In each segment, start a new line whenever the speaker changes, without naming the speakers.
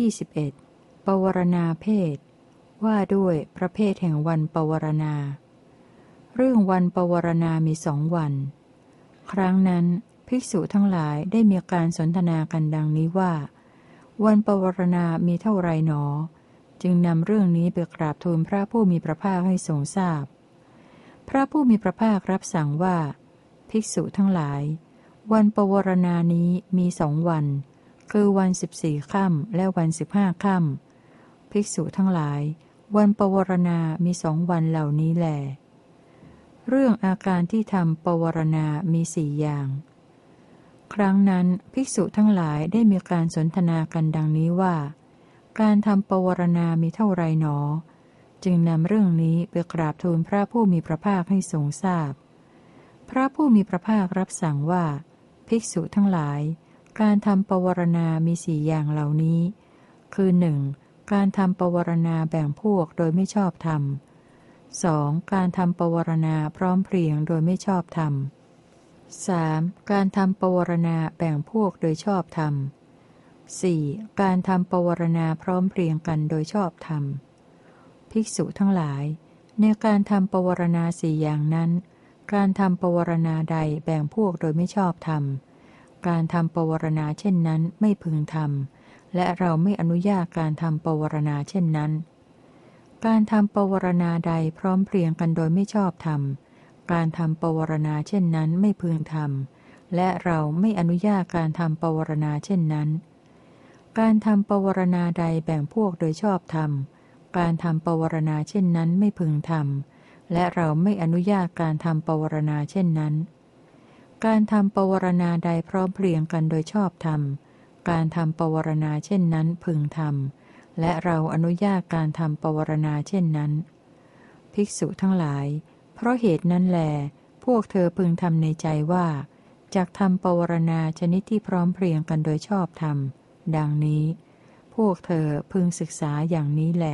121ปวารณาเพศว่าด้วยประเภทแห่งวันปวารณาเรื่องวันปวารณามี2 วันครั้งนั้นภิกษุทั้งหลายได้มีการสนทนากันดังนี้ว่าวันปวารณามีเท่าไรหนอจึงนำเรื่องนี้ไปกราบทูลพระผู้มีพระภาคให้ทรงทราบพระผู้มีพระภาครับสั่งว่าภิกษุทั้งหลายวันปวารณานี้มี2 วันคือวัน14 ค่ำและวัน15 ค่ำภิกษุทั้งหลายวันปวารณามี2 วันเหล่านี้แลเรื่องอาการที่ทำปวารณามี4 อย่างครั้งนั้นภิกษุทั้งหลายได้มีการสนทนากันดังนี้ว่าการทำปวารณามีเท่าไรหนอจึงนำเรื่องนี้ไปกราบทูลพระผู้มีพระภาคให้ทรงทราบพระผู้มีพระภาครับสั่งว่าภิกษุทั้งหลายการทำปวารณามี4 อย่างเหล่านี้คือ 1. การทำปวารณาแบ่งพวกโดยไม่ชอบธรรม 2. การทำปวารณาพร้อมเพรียงโดยไม่ชอบธรรม 3. การทำปวารณาแบ่งพวกโดยชอบธรรม 4. การทำปวารณาพร้อมเพรียงกันโดยชอบธรรมภิกษุทั้งหลายในการทำปวารณา4 อย่างนั้นการทำปวารณาใดแบ่งพวกโดยไม่ชอบธรรมการทำปวารณาเช่นนั้นไม่พึงทำและเราไม่อนุญาตการทำปวารณาเช่นนั้นการทำปวารณาใดพร้อมเพรียงกันโดยไม่ชอบธรรมการทำปวารณาเช่นนั้นไม่พึงทำและเราไม่อนุญาตการทำปวารณาเช่นนั้นการทำปวารณาใดแบ่งพวกโดยชอบธรรมการทำปวารณาเช่นนั้นไม่พึงทำและเราไม่อนุญาตการทำปวารณาเช่นนั้นการทำปวารณาใดพร้อมเพรียงกันโดยชอบธรรมการทำปวารณาเช่นนั้นพึงทำและเราอนุญาตการทำปวารณาเช่นนั้นภิกษุทั้งหลายเพราะเหตุนั้นแลพวกเธอพึงทำในใจว่าจักทำปวารณาชนิดที่พร้อมเพรียงกันโดยชอบธรรมดังนี้พวกเธอพึงศึกษาอย่างนี้แล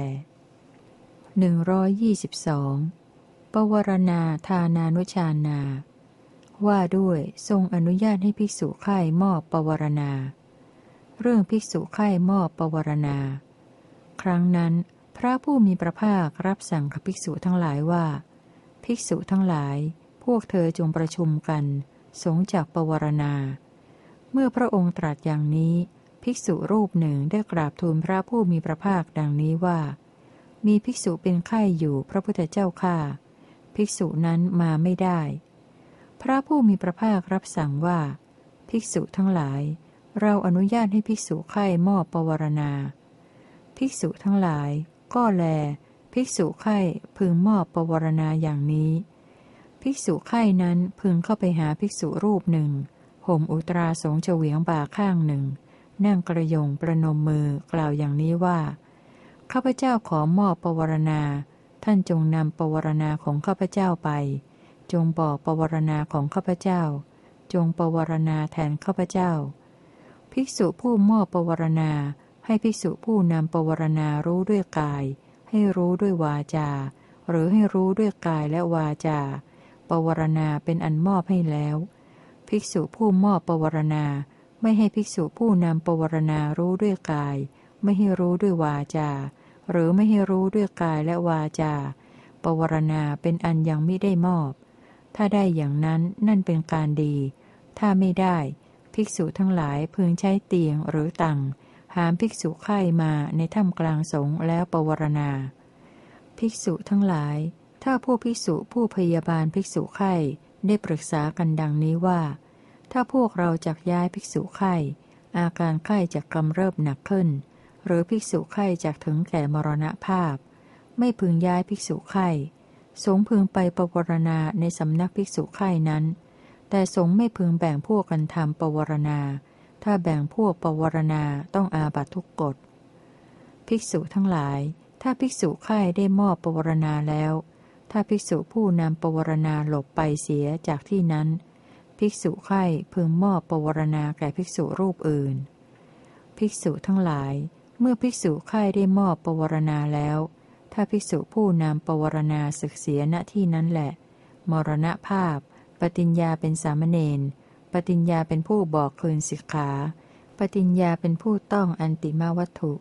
122ปวารณาทานานุชานาว่าด้วยทรงอนุญาตให้ภิกษุไข้มอบปวารณาเรื่องภิกษุไข้มอบปวารณาครั้งนั้นพระผู้มีพระภาครับสั่งกับภิกษุทั้งหลายว่าภิกษุทั้งหลายพวกเธอจงประชุมกันสงจากปวารณาเมื่อพระองค์ตรัสอย่างนี้ภิกษุรูปหนึ่งได้กราบทูลพระผู้มีพระภาคดังนี้ว่ามีภิกษุเป็นไข้อยู่พระพุทธเจ้าข้าภิกษุนั้นมาไม่ได้พระผู้มีพระภาครับสั่งว่าภิกษุทั้งหลายเราอนุญาตให้ภิกษุไข้มอบปวารณาภิกษุทั้งหลายก็แลภิกษุไข้พึงมอบปวารณาอย่างนี้ภิกษุไข้นั้นพึงเข้าไปหาภิกษุรูปหนึ่งห่มอุตราสงเฉวียงบ่าข้างหนึ่งนั่งกระยงประนมมือกล่าวอย่างนี้ว่าข้าพเจ้าขอมอบปวารณาท่านจงนำปวารณาของข้าพเจ้าไปจงบอกปวารณาของข้าพเจ้าจงปวารณาแทนข้าพเจ้าภิกษุผู้มอบปวารณาให้ภิกษุผู้นำปวารณารู้ด้วยกายให้รู้ด้วยวาจาหรือให้รู้ด้วยกายและวาจาปวารณาเป็นอันมอบให้แล้วภิกษุผู้มอบปวารณาไม่ให้ภิกษุผู้นำปวารณารู้ด้วยกายไม่ให้รู้ด้วยวาจาหรือไม่ให้รู้ด้วยกายและวาจาปวารณาเป็นอันยังไม่ได้มอบถ้าได้อย่างนั้นนั่นเป็นการดีถ้าไม่ได้ภิกษุทั้งหลายพึงใช้เตียงหรือตังหามภิกษุไข้มาในถ้ำกลางสงฆ์แล้วปวารณาภิกษุทั้งหลายถ้าผู้ภิกษุผู้พยาบาลภิกษุไข้ได้ปรึกษากันดังนี้ว่าถ้าพวกเราจักย้ายภิกษุไข้อาการไข้จะกำเริบหนักขึ้นหรือภิกษุไข้จักถึงแก่มรณภาพไม่พึงย้ายภิกษุไข้สงฆ์พึงไปปวารณาในสำนักภิกษุไข้นั้นแต่สงฆ์ไม่พึงแบ่งพวกกันทำปวารณาถ้าแบ่งพวกปวารณาต้องอาบัตทุกกฎภิกษุทั้งหลายถ้าภิกษุไข้ได้มอบปวารณาแล้วถ้าภิกษุผู้นำปวารณาหลบไปเสียจากที่นั้นภิกษุไข้พึงมอบปวารณาแก่ภิกษุรูปอื่นภิกษุทั้งหลายเมื่อภิกษุไข้ได้มอบปวารณาแล้วถ้าภิกษุผู้นำปวารณาศึกเสียณที่นั้นแหละมรณภาพปฏิญญาเป็นสามเณรปฏิญญาเป็นผู้บอกคืนสิกขาปฏิญญาเป็นผู้ต้องอันติมาวัตถุ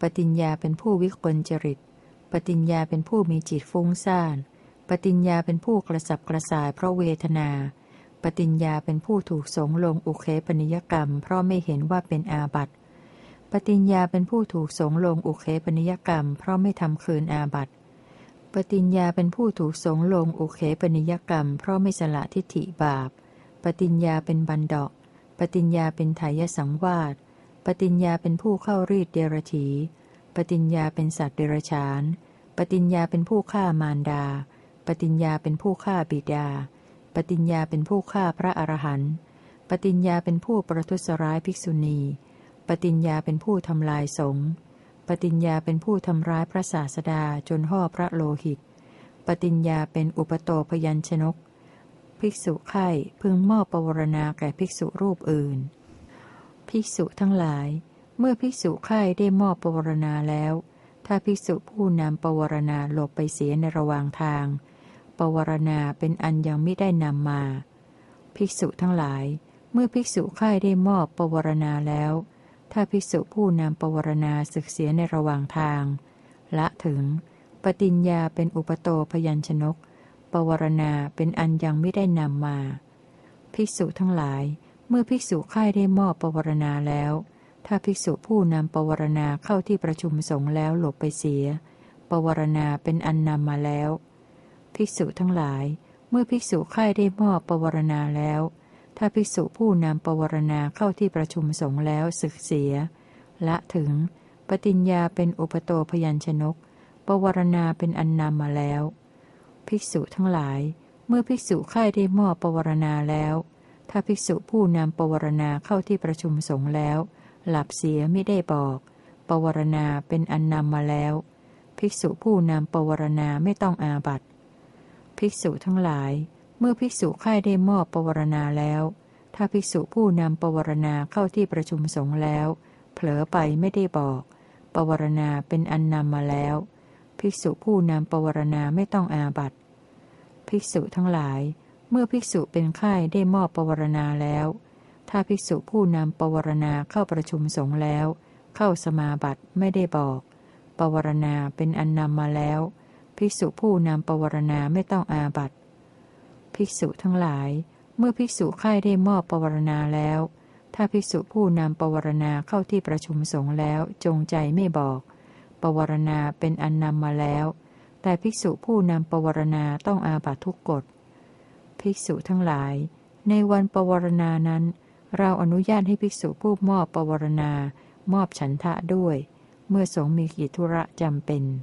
ปฏิญญาเป็นผู้วิกลจริตปฏิญญาเป็นผู้มีจิตฟุ้งซ่านปฏิญญาเป็นผู้กระสับกระส่ายเพราะเวทนาปฏิญญาเป็นผู้ถูกสงลงอุเคปนิยกรรมเพราะไม่เห็นว่าเป็นอาบัติปฏิญญาเป็นผู้ถูกสงลงอุเคปนิยกรรมเพราะไม่ทำคืนอาบัติปฏิญญาเป็นผู้ถูกสงลงอุเคปนิยกรรมเพราะไม่สละทิฏฐิบาปปฏิญญาเป็นบันดาะปฏิญญาเป็นไถยสังวาสปฏิญญาเป็นผู้เข้ารีดเดรถีปฏิญญาเป็นสัตว์เดรัจฉานปฏิญญาเป็นผู้ฆ่ามารดาปฏิญญาเป็นผู้ฆ่าบิดาปฏิญญาเป็นผู้ฆ่าพระอรหันต์ปฏิญญาเป็นผู้ประทุษร้ายภิกษุณีปฏิญญาเป็นผู้ทำลายสงฆ์ปฏิญญาเป็นผู้ทำร้ายพระศาสดาจนห่อพระโลหิตปฏิญญาเป็นอุปโตพยัญชนกภิกษุไข้พึงมอบปวารณาแก่ภิกษุรูปอื่นภิกษุทั้งหลายเมื่อภิกษุไข้ได้มอบปวารณาแล้วถ้าภิกษุผู้นำปวารณาหลบไปเสียในระหว่างทางปวารณาเป็นอันยังไม่ได้นำมาภิกษุทั้งหลายเมื่อภิกษุไข้ได้มอบปวารณาแล้วถ้าภิกษุผู้นำปวารณาศึกเสียในระหว่างทางละถึงปฏิญญาเป็นอุปโตพยัญชนกปวารณาเป็นอันยังไม่ได้นำมาภิกษุทั้งหลายเมื่อภิกษุไข้ได้มอบปวารณาแล้วถ้าภิกษุผู้นำปวารณาเข้าที่ประชุมสงฆ์แล้วหลบไปเสียปวารณาเป็นอันนำมาแล้วภิกษุทั้งหลายเมื่อภิกษุไข้ได้มอบปวารณาแล้วถ้าภิกษุผู้นำปวารณาเข้าที่ประชุมสงฆ์แล้วสึกเสียละถึงปฏิญญาเป็นอุปโตพยัญชนกปวารณาเป็นอันนำมาแล้วภิกษุทั้งหลายเมื่อภิกษุไข้ได้มอบปวารณาแล้วถ้าภิกษุผู้นำปวารณาเข้าที่ประชุมสงฆ์แล้วหลับเสียไม่ได้บอกปวารณาเป็นอันนำมาแล้วภิกษุผู้นำปวารณาไม่ต้องอาบัติภิกษุทั้งหลายเมื่อภิกษุไข้ได้มอบปวารณาแล้วถ้าภิกษุผู้นำปวารณาเข้าที่ประชุมสงฆ์แล้วเผลอไปไม่ได้บอกปวารณาเป็นอันนำมาแล้วภิกษุผู้นำปวารณาไม่ต้องอาบัติภิกษุทั้งหลายเมื่อภิกษุเป็นไข้ได้มอบปวารณาแล้วถ้าภิกษุผู้นำปวารณาเข้าประชุมสงฆ์แล้วเข้าสมาบัติไม่ได้บอกปวารณาเป็นอันนำมาแล้วภิกษุผู้นำปวารณาไม่ต้องอาบัติภิกษุทั้งหลายเมื่อภิกษุไข้ได้มอบปวารณาแล้วถ้าภิกษุผู้นำปวารณาเข้าที่ประชุมสงฆ์แล้วจงใจไม่บอกปวารณาเป็นอันนำมาแล้วแต่ภิกษุผู้นำปวารณาต้องอาบัติทุกกฎภิกษุทั้งหลายในวันปวารณานั้นเราอนุญาตให้ภิกษุผู้มอบปวารณามอบฉันทะด้วยเมื่อสงฆ์มีกิจธุระจำเป็น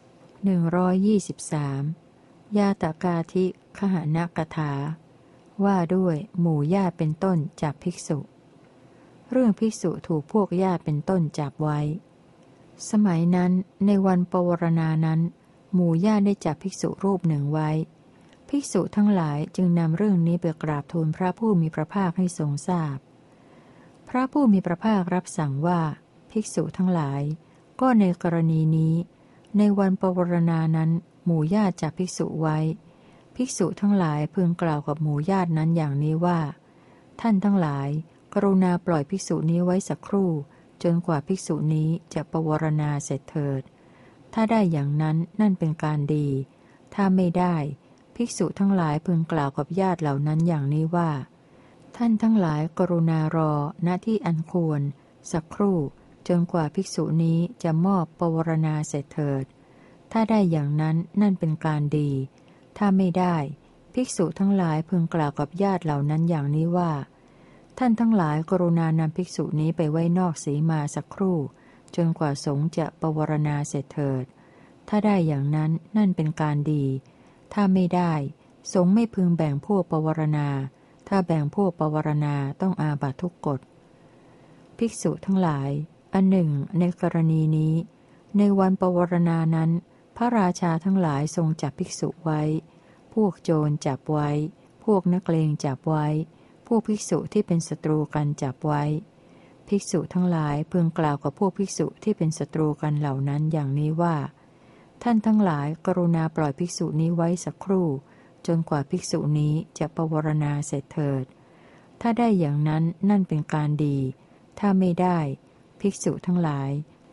123ยาตกาธิขหนกถาว่าด้วยหมู่ญาติเป็นต้นจับภิกษุเรื่องภิกษุถูกพวกญาติเป็นต้นจับไว้สมัยนั้นในวันปวารณานั้นหมู่ญาติได้จับภิกษุรูปหนึ่งไว้ภิกษุทั้งหลายจึงนำเรื่องนี้ไปกราบทูลพระผู้มีพระภาคให้ทรงทราบพ พระผู้มีพระภาครับสั่งว่าภิกษุทั้งหลายก็ในกรณีนี้ในวันปวารณานั้นหมู่ญาติจับภิกษุไว้ภิกษุทั้งหลายพึงกล่าวกับหมู่ญาตินั้นอย่างนี้ว่าท่านทั้งหลายกรุณาปล่อยภิกษุนี้ไว้สักครู่จนกว่าภิกษุนี้จะปวารณาเสร็จเถิดถ้าได้อย่างนั้นนั่นเป็นการดีถ้าไม่ได้ภิกษุทั้งหลายพึงกล่าวกับญาติเหล่านั้นอย่างนี้ว่าท่านทั้งหลายกรุณารอณที่อันควรสักครู่จนกว่าภิกษุนี้จะมอบปวารณาเสร็จเถิดถ้าได้อย่างนั้นนั่นเป็นการดีถ้าไม่ได้ภิกษุทั้งหลายพึงกล่าวกับญาติเหล่านั้นอย่างนี้ว่าท่านทั้งหลายกรุณานำภิกษุนี้ไปไว้นอกสีมาสักครู่จนกว่าสงฆ์จะปวารณาเสร็จเถิดถ้าได้อย่างนั้นนั่นเป็นการดีถ้าไม่ได้สงฆ์ไม่พึงแบ่งพวกปวารณาถ้าแบ่งพวกปวารณาต้องอาบัตทุกกฎภิกษุทั้งหลายอันหนึ่งในกรณีนี้ในวันปวารณานั้นพระราชาทั้งหลายทรงจับภิกษุไว้พวกโจรจับไว้พวกนักเลงจับไว้พวกภิกษุที่เป็นศัตรูกันจับไว้ภิกษุทั้งหลายพึงกล่าวกับพวกภิกษุที่เป็นศัตรูกันเหล่านั้นอย่างนี้ว่าท่านทั้งหลายกรุณาปล่อยภิกษุนี้ไว้สักครู่จนกว่าภิกษุนี้จะปวารณาเสร็จเถิดถ้าได้อย่างนั้นนั่นเป็นการดีถ้าไม่ได้ภิกษุทั้งหลาย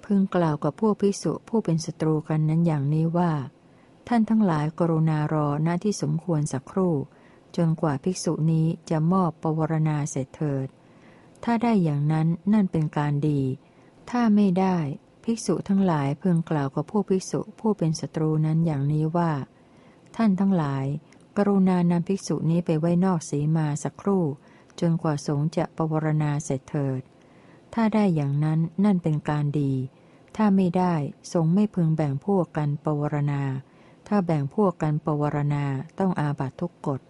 พึงกล่าวกับพวกภิกษุผู้เป็นศัตรูกันนั้นอย่างนี้ว่าท่านทั้งหลายกรุณารอณที่สมควรสักครู่จนกว่าภิกษุนี้จะมอบปวารณาเสร็จเถิดถ้าได้อย่างนั้นนั่นเป็นการดีถ้าไม่ได้ภิกษุทั้งหลายพึงกล่าวกับพวกภิกษุผู้เป็นศัตรูนั้นอย่างนี้ว่าท่านทั้งหลายกรุณานำภิกษุนี้ไปไว้นอกสีมาสักครู่จนกว่าสงฆ์จะปวารณาเสร็จเถิดถ้าได้อย่างนั้นนั่นเป็นการดีถ้าไม่ได้สงฆ์ไม่พึงแบ่งพวกกันปวารณาถ้าแบ่งพวกกันปวารณาต้องอาบัตทุกกฎ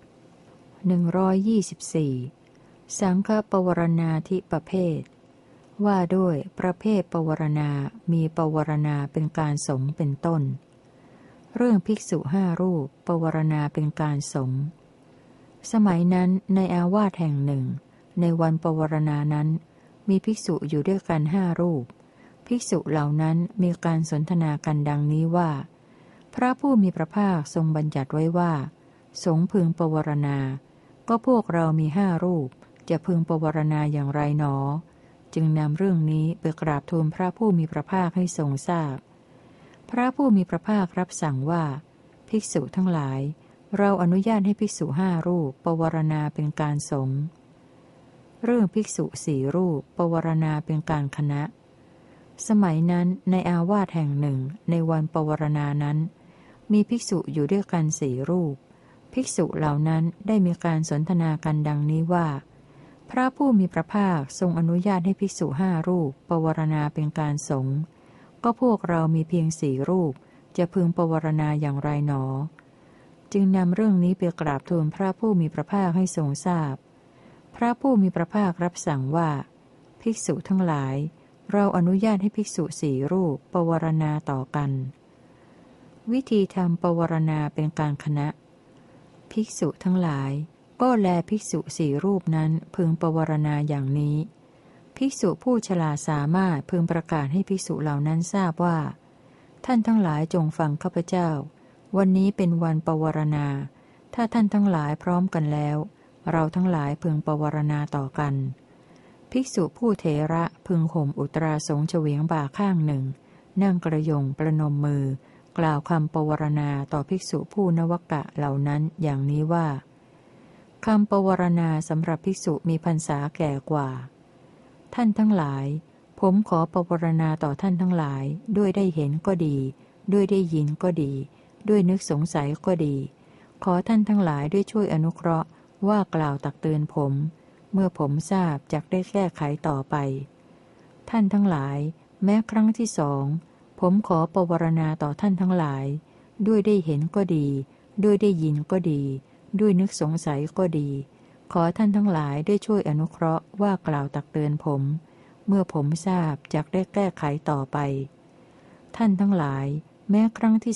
124สังฆปวารณาธิประเภทว่าด้วยประเภทปวารณามีปวารณาเป็นการสงฆ์เป็นต้นเรื่องภิกษุ5 รูปปวารณาเป็นการสงฆ์สมัยนั้นในอาวาสแห่งหนึ่งในวันปวารณานั้นมีภิกษุอยู่ด้วยกัน5 รูปภิกษุเหล่านั้นมีการสนทนากันดังนี้ว่าพระผู้มีพระภาคทรงบัญญัติไว้ว่าสงฆ์พึงปวารณาก็พวกเรามี5 รูปจะพึงปวารณาอย่างไรหนอจึงนำเรื่องนี้ไปกราบทูลพระผู้มีพระภาคให้ทรงทราบพระผู้มีพระภาครับสั่งว่าภิกษุทั้งหลายเราอนุญาตให้ภิกษุ5 รูปปวารณาเป็นการสงฆ์เรื่องภิกษุ4 รูปปวารณาเป็นการคณะสมัยนั้นในอาวาสแห่งหนึ่งในวันปวารณานั้นมีภิกษุอยู่ด้วยกัน4 รูปภิกษุเหล่านั้นได้มีการสนทนากันดังนี้ว่าพระผู้มีพระภาคทรงอนุญาตให้ภิกษุ5 รูปปวารณาเป็นการสงฆ์ก็พวกเรามีเพียง4 รูปจะพึงปวารณาอย่างไรหนอจึงนำเรื่องนี้ไปกราบทูลพระผู้มีพระภาคให้ทรงทราบพระผู้มีพระภาครับสั่งว่าภิกษุทั้งหลายเราอนุญาตให้ภิกษุ4 รูปปวารณาต่อกันวิธีทำปวารณาเป็นการคณะภิกษุทั้งหลายก็แลภิกษุ4 รูปนั้นพึงปวารณาอย่างนี้ภิกษุผู้ฉลาดสามารถพึงประกาศให้ภิกษุเหล่านั้นทราบว่าท่านทั้งหลายจงฟังข้าพเจ้าวันนี้เป็นวันปวารณาถ้าท่านทั้งหลายพร้อมกันแล้วเราทั้งหลายพึงปวารณาต่อกันภิกษุผู้เถระพึงห่มอุตราสงเฉวียงบ่าข้างหนึ่งนั่งกระยงประนมมือกล่าวคำปวารณาต่อภิกษุผู้นวกะเหล่านั้นอย่างนี้ว่าคำปวารณาสำหรับภิกษุมีพรรษาแก่กว่าท่านทั้งหลายผมขอปวารณาต่อท่านทั้งหลายด้วยได้เห็นก็ดีด้วยได้ยินก็ดีด้วยนึกสงสัยก็ดีขอท่านทั้งหลายด้วยช่วยอนุเคราะห์ว่ากล่าวตักเตือนผมเมื่อผมทราบจักได้แก้ไขต่อไปท่านทั้งหลายแม้ครั้งที่2ผมขอปวารณาต่อท่านทั้งหลายด้วยได้เห็นก็ดีด้วยได้ยินก็ดีด้วยนึกสงสัยก็ดีขอท่านทั้งหลายได้ช่วยอนุเคราะห์ว่ากล่าวตักเตือนผมเมื่อผมทราบจักได้แก้ไขต่อไปท่านทั้งหลายแม้ครั้งที่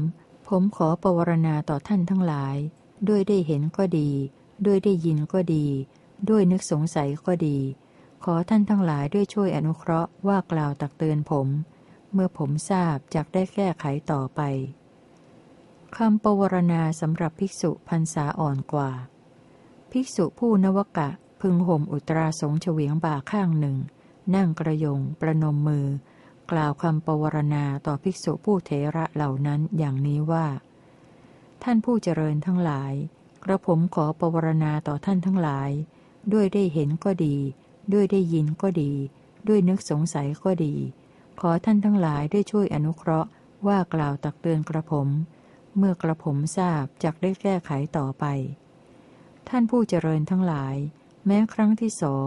3ผมขอปวารณาต่อท่านทั้งหลายด้วยได้เห็นก็ดีด้วยได้ยินก็ดีด้วยนึกสงสัยก็ดีขอท่านทั้งหลายด้วยช่วยอนุเคราะห์ว่ากล่าวตักเตือนผมเมื่อผมทราบจักได้แก้ไขต่อไปคำปวารณาสำหรับภิกษุพรรษาอ่อนกว่าภิกษุผู้นวกะพึงห่มอุตราสงเฉวียงบ่าข้างหนึ่งนั่งกระยงประนมมือกล่าวคำปวารณาต่อภิกษุผู้เถระเหล่านั้นอย่างนี้ว่าท่านผู้เจริญทั้งหลายกระผมขอปวารณาต่อท่านทั้งหลายด้วยได้เห็นก็ดีด้วยได้ยินก็ดีด้วยนึกสงสัยก็ดีขอท่านทั้งหลายได้ช่วยอนุเคราะห์ว่ากล่าวตักเตือนกระผมเมื่อกระผมทราบจักได้แก้ไขต่อไปท่านผู้เจริญทั้งหลายแม้ครั้งที่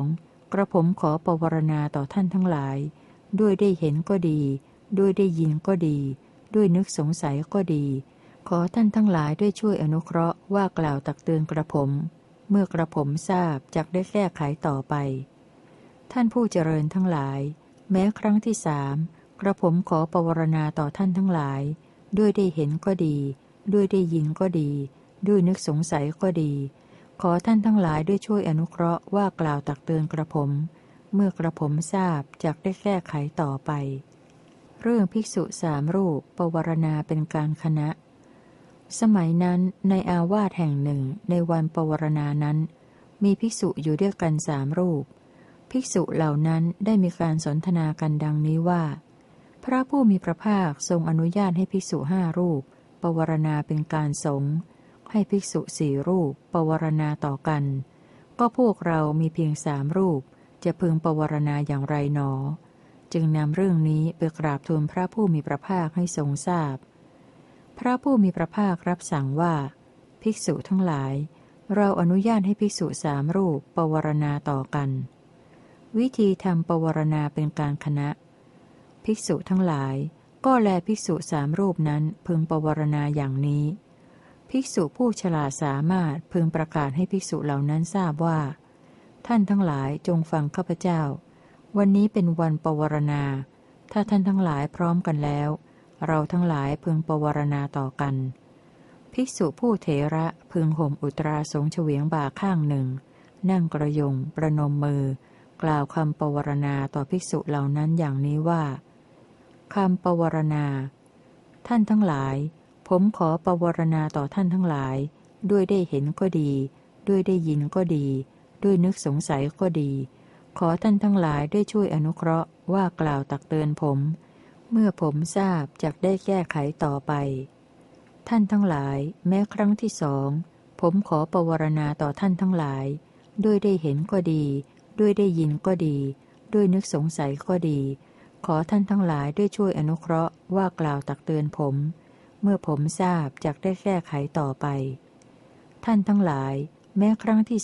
2กระผมขอปวารณาต่อท่านทั้งหลายด้วยได้เห็นก็ดีด้วยได้ยินก็ดีด้วยนึกสงสัยก็ดีขอท่านทั้งหลายด้วยช่วยอนุเคราะห์ว่ากล่าวตักเตือนกระผมเมื่อกระผมทราบจักได้แก้ไขต่อไปท่านผู้เจริญทั้งหลายแม้ครั้งที่3กระผมขอปวารณาต่อท่านทั้งหลายด้วยได้เห็นก็ดีด้วยได้ยินก็ดีด้วยนึกสงสัยก็ดีขอท่านทั้งหลายด้วยช่วยอนุเคราะห์ว่ากล่าวตักเตือนกระผมเมื่อกระผมทราบจักได้แก้ไขต่อไปเรื่องภิกษุ3 รูปปวารณาเป็นการคณะสมัยนั้นในอาวาสแห่งหนึ่งในวันปวารณานั้นมีภิกษุอยู่ด้วยกัน3 รูปภิกษุเหล่านั้นได้มีการสนทนากันดังนี้ว่าพระผู้มีพระภาคทรงอนุญาตให้ภิกษุ5 รูปปวารณาเป็นการสงฆ์ให้ภิกษุ4 รูปปวารณาต่อกันก็พวกเรามีเพียง3 รูปจะพึงปวารณาอย่างไรหนอจึงนำเรื่องนี้ไปกราบทูลพระผู้มีพระภาคให้ทรงทราบพพระผู้มีพระภาครับสั่งว่าภิกษุทั้งหลายเราอนุญาตให้ภิกษุ3 รูปปวารณาต่อกันวิธีทำปวารณาเป็นการคณะภิกษุทั้งหลายก็แลภิกษุ3 รูปนั้นพึงปวารณาอย่างนี้ภิกษุผู้ฉลาดสามารถพึงประกาศให้ภิกษุเหล่านั้นทราบว่าท่านทั้งหลายจงฟังข้าพเจ้าวันนี้เป็นวันปวารณาถ้าท่านทั้งหลายพร้อมกันแล้วเราทั้งหลายพึงปวารณาต่อกันภิกษุผู้เถระพึงห่มอุตราสงเฉวียงบ่าข้างหนึ่งนั่งกระยงประนมมือกล่าวคำปวารณาต่อภิกษุเหล่านั้นอย่างนี้ว่าคำปวารณาท่านทั้งหลายผมขอปวารณาต่อท่านทั้งหลายด้วยได้เห็นก็ดีด้วยได้ยินก็ดีด้วยนึกสงสัยก็ดีขอท่านทั้งหลายได้ช่วยอนุเคราะห์ว่ากล่าวตักเตือนผมเมื่อผมทราบจักได้แก้ไขต่อไปท่านทั้งหลายแม้ครั้งที่2ผมขอปวารณาต่อท่านทั้งหลายด้วยได้เห็นก็ดีด้วยได้ยินก็ดีด้วยนึกสงสัยก็ดีขอท่านทั้งหลายได้ช่วยอนุเคราะห์ว่ากล่าวตักเตือนผมเมื่อผมทราบจักได้แก้ไขต่อไปท่านทั้งหลายแม้ครั้งที่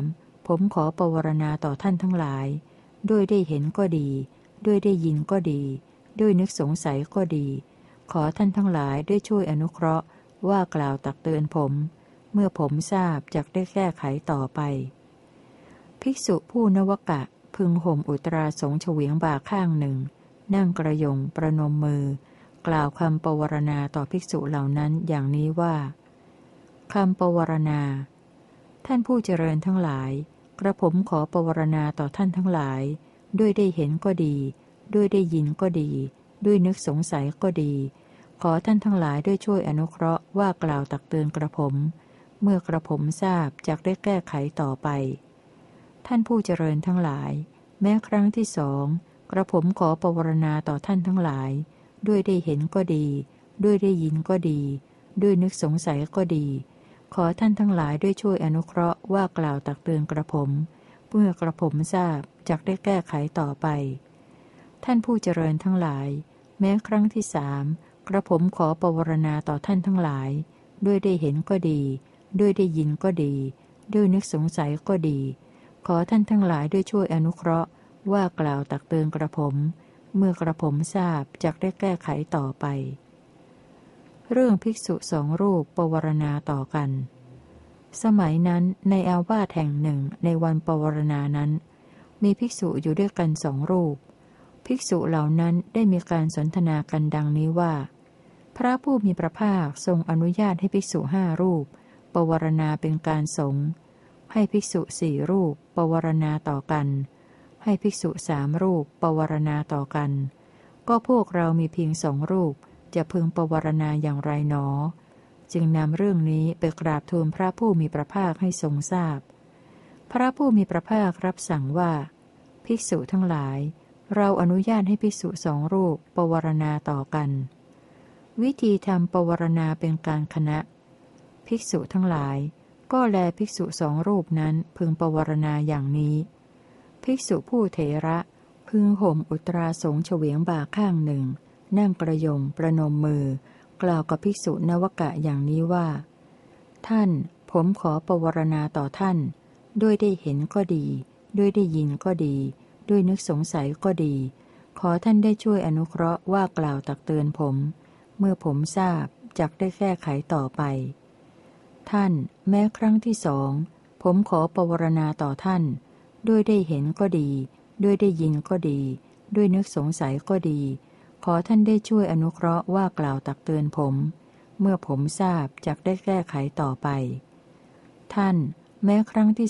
3ผมขอปวารณาต่อท่านทั้งหลายด้วยได้เห็นก็ดีด้วยได้ยินก็ดีด้วยนึกสงสัยก็ดีขอท่านทั้งหลายได้ช่วยอนุเคราะห์ว่ากล่าวตักเตือนผมเมื่อผมทราบจักได้แก้ไขต่อไปภิกษุผู้นวกะพึงห่มอุตราสงเฉวียงบ่าข้างหนึ่งนั่งกระยงประนมมือกล่าวคำปวารณาต่อภิกษุเหล่านั้นอย่างนี้ว่าคำปวารณาท่านผู้เจริญทั้งหลายกระผมขอปวารณาต่อท่านทั้งหลายด้วยได้เห็นก็ดีด้วยได้ยินก็ดีด้วยนึกสงสัยก็ดีขอท่านทั้งหลายด้วยช่วยอนุเคราะห์ว่ากล่าวตักเตือนกระผมเมื่อกระผมทราบจักได้แก้ไขต่อไปท่านผู้เจริญทั้งหลายแม้ครั้งที่2กระผมขอปวารณาต่อท่านทั้งหลายด้วยได้เห็นก็ดีด้วยได้ยินก็ดีด้วยนึกสงสัยก็ดีขอท่านทั้งหลายด้วยช่วยอนุเคราะห์ว่ากล่าวตักเตือนกระผมเมื่อกระผมทราบจักได้แก้ไขต่อไปท่านผู้เจริญทั้งหลายแม้ครั้งที่3กระผมขอปวารณาต่อท่านทั้งหลายด้วยได้เห็นก็ดีด้วยได้ยินก็ดีด้วยนึกสงสัยก็ดีขอท่านทั้งหลายด้วยช่วยอนุเคราะห์ว่ากล่าวตักเตือนกระผมเมื่อกระผมทราบจักได้แก้ไขต่อไปเรื่องภิกษุ2 รูปปวารณาต่อกันสมัยนั้นในอาวาสแห่งหนึ่งในวันปวารณานั้นมีภิกษุอยู่ด้วยกัน2 รูปภิกษุเหล่านั้นได้มีการสนทนากันดังนี้ว่าพระผู้มีพระภาคทรงอนุญาตให้ภิกษุ5 รูปปวารณาเป็นการสงฆ์ให้ภิกษุ4 รูปปวารณาต่อกันให้ภิกษุ3 รูปปวารณาต่อกันก็พวกเรามีเพียง2 รูปจะพึงปวารณาอย่างไรหนอจึงนำเรื่องนี้ไปกราบทูลพระผู้มีพระภาคให้ทรงทราบพพระผู้มีพระภาครับสั่งว่าภิกษุทั้งหลายเราอนุญาตให้ภิกษุ2 รูปปวารณาต่อกันวิธีทำปวารณาเป็นการคณะภิกษุทั้งหลายก็แลภิกษุ2 รูปนั้นพึงปวารณาอย่างนี้ภิกษุผู้เถระพึงห่มอุตราสงเฉวียงบ่าข้างหนึ่งนั่งกระยงประนมมือกล่าวกับภิกษุนวกะอย่างนี้ว่าท่านผมขอปวารณาต่อท่านด้วยได้เห็นก็ดีด้วยได้ยินก็ดีด้วยนึกสงสัยก็ดีขอท่านได้ช่วยอนุเคราะห์ว่ากล่าวตักเตือนผมเมื่อผมทราบจักได้แก้ไขต่อไปท่านแม้ครั้งที่2ผมขอปวารณาต่อท่านด้วยได้เห็นก็ดีด้วยได้ยินก็ดีด้วยนึกสงสัยก็ดีขอท่านได้ช่วยอนุเคราะห์ว่ากล่าวตักเตือนผมเมื่อผมทราบจักได้แก้ไขต่อไปท่านแม้ครั้งที่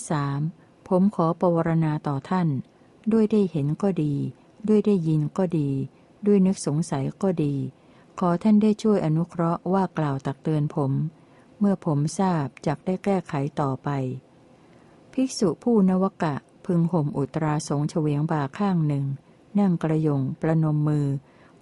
3ผมขอปวารณาต่อท่านด้วยได้เห็นก็ดีด้วยได้ยินก็ดีด้วยนึกสงสัยก็ดีขอท่านได้ช่วยอนุเคราะห์ว่ากล่าวตักเตือนผมเมื่อผมทราบจักได้แก้ไขต่อไปภิกษุผู้นวกะพึงห่มอุตราสงเฉวียงบ่าข้างหนึ่งนั่งกระยงประนมมือ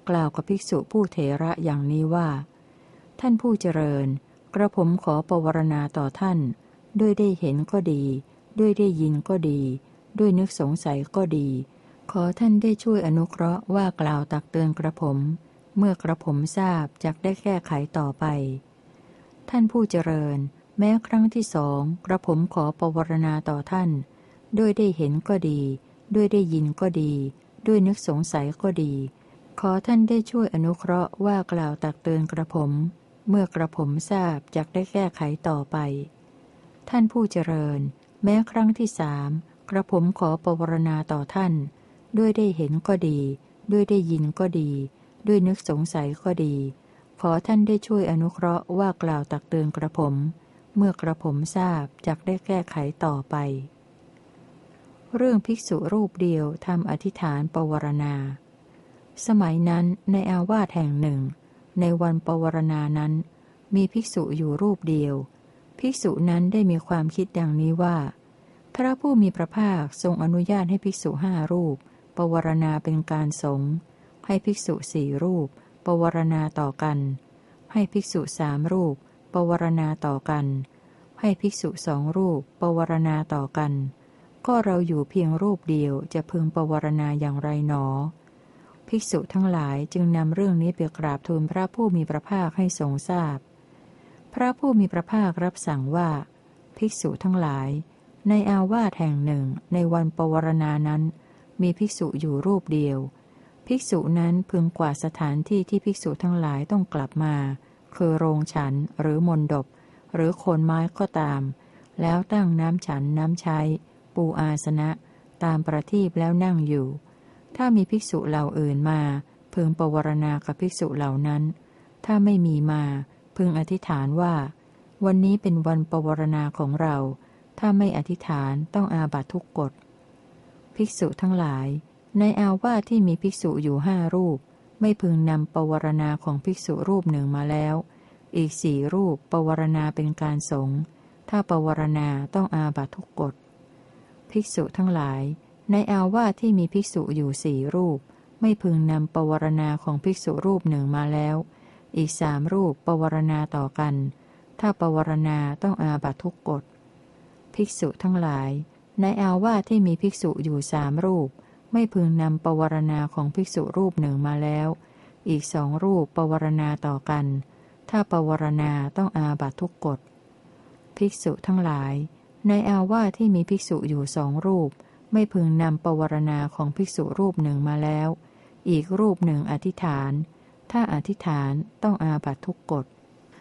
กล่าวกับภิกษุผู้เถระอย่างนี้ว่าท่านผู้เจริญกระผมขอปวารณาต่อท่านด้วยได้เห็นก็ดีด้วยได้ยินก็ดีด้วยนึกสงสัยก็ดีขอท่านได้ช่วยอนุเคราะห์ว่ากล่าวตักเตือนกระผมเมื่อกระผมทราบจักได้แก้ไขต่อไปท่านผู้เจริญแม้ครั้งที่สองกระผมขอปวารณาต่อท่านด้วยได้เห็นก็ดีด้วยได้ยินก็ดีด้วยนึกสงสัยก็ดีขอท่านได้ช่วยอนุเคราะห์ว่ากล่าวตักเตือนกระผมเมื่อกระผมทราบจักได้แก้ไขต่อไปท่านผู้เจริญแม้ครั้งที่สามกระผมขอปวารณาต่อท่านด้วยได้เห็นก็ดีด้วยได้ยินก็ดีด้วยนึกสงสัยก็ดีขอท่านได้ช่วยอนุเคราะห์ว่ากล่าวตักเตือนกระผมเมื่อกระผมทราบจักได้แก้ไขต่อไปเรื่องภิกษุรูปเดียวทำอธิษฐานปวารณาสมัยนั้นในอาวาสแห่งหนึ่งในวันปวารณานั้นมีภิกษุอยู่รูปเดียวภิกษุนั้นได้มีความคิดดังนี้ว่าพระผู้มีพระภาคทรงอนุญาตให้ภิกษุ5 รูปปวารณาเป็นการสงฆ์ให้ภิกษุ4 รูปปวารณาต่อกันให้ภิกษุ3 รูปปวารณาต่อกันให้ภิกษุ2 รูปปวารณาต่อกันก็เราอยู่เพียงรูปเดียวจะพึงปวารณาอย่างไรหนอภิกษุทั้งหลายจึงนำเรื่องนี้ไปกราบทูลพระผู้มีพระภาคให้ทรงทราบพระผู้มีพระภาครับสั่งว่าภิกษุทั้งหลายในอาวาสแห่งหนึ่งในวันปวารณานั้นมีภิกษุอยู่รูปเดียวภิกษุนั้นพึงกวาดสถานที่ที่ภิกษุทั้งหลายต้องกลับมาคือโรงฉันหรือมณฑปหรือโคนไม้ก็ตามแล้วตั้งน้ำฉันน้ำใช้ปูอาสนะตามประทีปแล้วนั่งอยู่ถ้ามีภิกษุเหล่าอื่นมาพึงปวารณากับภิกษุเหล่านั้นถ้าไม่มีมาพึงอธิษฐานว่าวันนี้เป็นวันปวารณาของเราถ้าไม่อธิษฐานต้องอาบัตทุกกฎภิกษุทั้งหลายในอาวาสที่มีภิกษุอยู่5 รูปไม่พึงนำปวารณาของภิกษุรูปหนึ่งมาแล้วอีก4 รูปปวารณาเป็นการสงฆ์ถ้าปวารณาต้องอาบัตทุกกฎภิกษุทั้งหลายในอาวาสที่มีภิกษุอยู่4 รูปไม่พึงนำปวารณาของภิกษุรูปหนึ่งมาแล้วอีก3 รูปปวารณาต่อกันถ้าปวารณาต้องอาบัตทุกกฎภิกษุทั้งหลายในอาวาสที่มีภิกษุอยู่3 รูปไม่พึงนำปวารณาของภิกษุรูปหนึ่งมาแล้วอีก2 รูปปวารณาต่อกันถ้าปวารณาต้องอาบัตทุกกฎภิกษุทั้งหลายในอาวาสที่มีภิกษุอยู่2 รูปไม่พึงนำปวารณาของภิกษุรูปหนึ่งมาแล้วอีกรูปหนึ่งอธิษฐานถ้าอธิษฐานต้องอาบัตทุกกฎ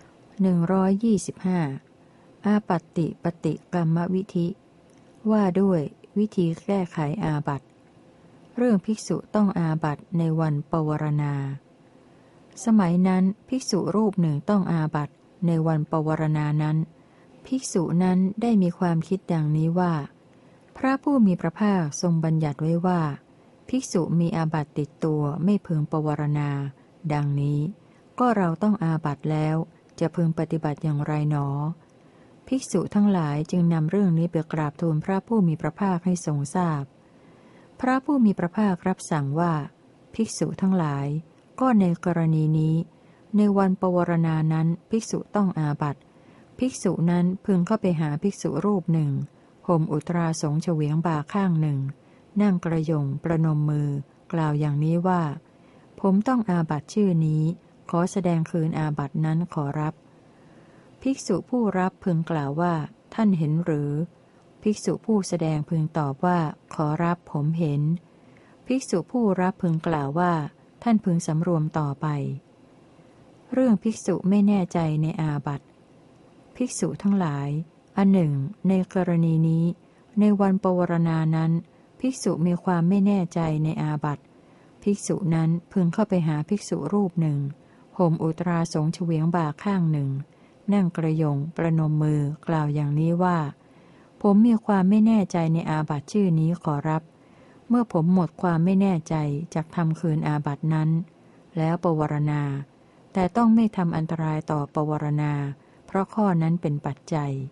125อาปัตติปฏิกรรมวิธิว่าด้วยวิธีแก้ไขอาบัติเรื่องภิกษุต้องอาบัติในวันปวารณาสมัยนั้นภิกษุรูปหนึ่งต้องอาบัติในวันปวารณานั้นภิกษุนั้นได้มีความคิดดังนี้ว่าพระผู้มีพระภาคทรงบัญญัติไว้ว่าภิกษุมีอาบัติติดตัวไม่พึงปวารณาดังนี้ก็เราต้องอาบัติแล้วจะพึงปฏิบัติอย่างไรหนอภิกษุทั้งหลายจึงนำเรื่องนี้ไปกราบทูลพระผู้มีพระภาคให้ทรงทราบพระผู้มีพระภาครับสั่งว่าภิกษุทั้งหลายก็ในกรณีนี้ในวันปวารณานั้นภิกษุต้องอาบัติภิกษุนั้นพึงเข้าไปหาภิกษุรูปหนึ่งห่มอุตราสงเฉวียงบ่าข้างหนึ่งนั่งกระยงประนมมือกล่าวอย่างนี้ว่าผมต้องอาบัติชื่อนี้ขอแสดงคืนอาบัตินั้นขอรับภิกษุผู้รับพึงกล่าวว่าท่านเห็นหรือภิกษุผู้แสดงพึงตอบว่าขอรับผมเห็นภิกษุผู้รับพึงกล่าวว่าท่านพึงสำรวมต่อไปเรื่องภิกษุไม่แน่ใจในอาบัติภิกษุทั้งหลายอันหนึ่งในกรณีนี้ในวันปวารณานั้นภิกษุมีความไม่แน่ใจในอาบัติภิกษุนั้นพึงเข้าไปหาภิกษุรูปหนึ่งห่มอุตราสงเฉวียงบ่าข้างหนึ่งนั่งกระยงประนมมือกล่าวอย่างนี้ว่าผมมีความไม่แน่ใจในอาบัติชื่อนี้ขอรับเมื่อผมหมดความไม่แน่ใจจากทำคืนอาบัตินั้นแล้วปวารณาแต่ต้องไม่ทำอันตรายต่อปวารณาเพราะข้อนั้นเป็นปัจจัย